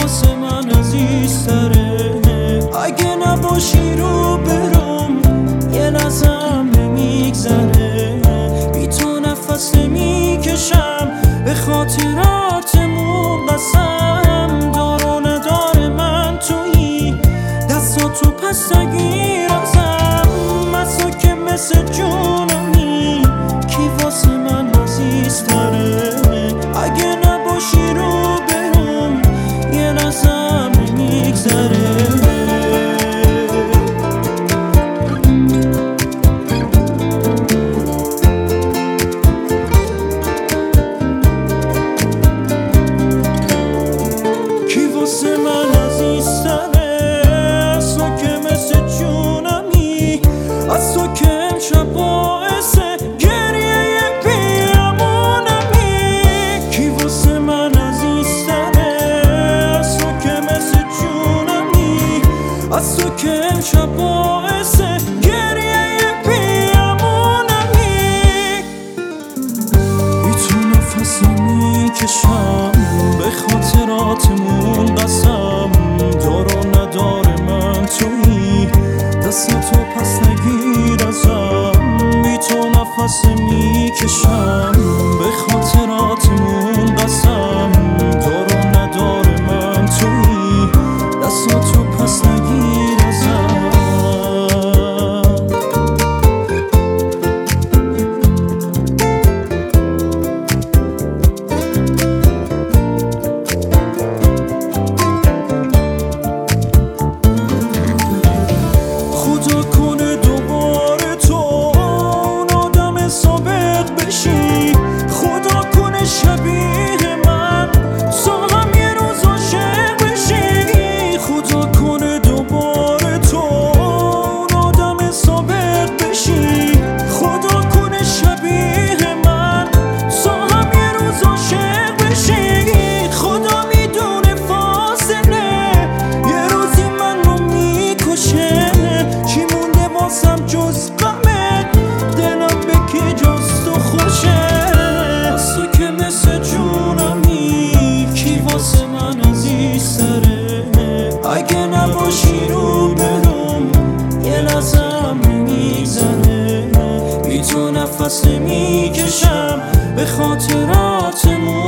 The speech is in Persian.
واسه من عزیزتره. اگه نباشی رو برم یه لحظه‌ام نمیگذره. بی تو نفس نمیکشم، به خاطراتمون قسم. دار و ندار من تویی، دستاتو پس نگیر ازم. از تو که مثل جونمی، کی واسه من عزیزتره. اگه نباشی رو برم یه لحظه‌ام نمیگذره. کی واسه من عزیزتره، از تو که مثل جونمی، از تو که امشب باعث گریه بیامونمی. کی واسه من عزیزتره، از تو که مثل جونمی، از تو که امشب باعث گریه بیامونمی. بی تو نفس نمیکشم، به خاطراتمون قسم. دار و ندار من تویی، دستاتو پس نگیر ازم. بی تو نفس نمیکشم، به خاطراتمون قسم. دار و ندار من تویی، دستاتو پس نگیر ازم. خدا کنه دوباره تو اون آدم سابق بشی. خدا کنه شبیه من تو هم یه روز عاشق بشی. خدا کنه دوباره تو اون آدم سابق بشی. خدا کنه شبیه من تو هم یه روز عاشق بشی. خدا میدونه فاصله یه روزی من رو میکشه. چی مونده واسم جز غمه، دلم به کی جز تو خوشه. از تو که مثل جونمی، کی واسه من عزیزتره. اگه نباشی رو برم یه لحظه‌ام نمیگذره. بی تو نفس نمیکشم، به خاطراتمون